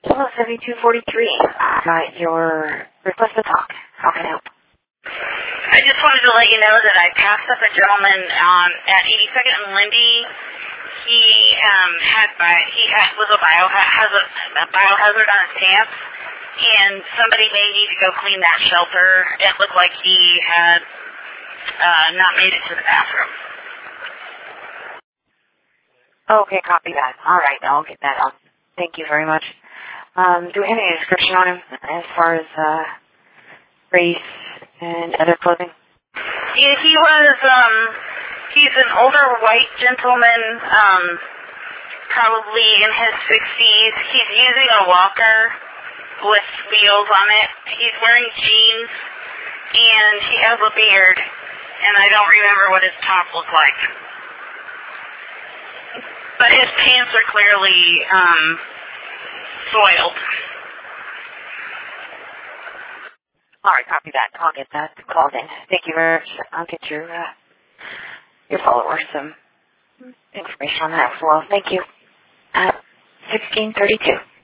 Hello, 7243. Got your request to talk. How can I help? I just wanted to let you know that I passed up a gentleman at 82nd and Lindy. He was a biohazard on his pants, and somebody may need to go clean that shelter. It looked like he had not made it to the bathroom. Okay, copy that. All right, I'll get that out. Thank you very much. Do we have any description on him as far as race and other clothing? He's an older white gentleman, probably in his 60s. He's using a walker with wheels on it. He's wearing jeans, and he has a beard, and I don't remember what his top looked like. But his pants are clearly soiled. All right, copy that. I'll get that called in. Thank you very much. I'll get your followers some information on that as well. Thank you. 1632.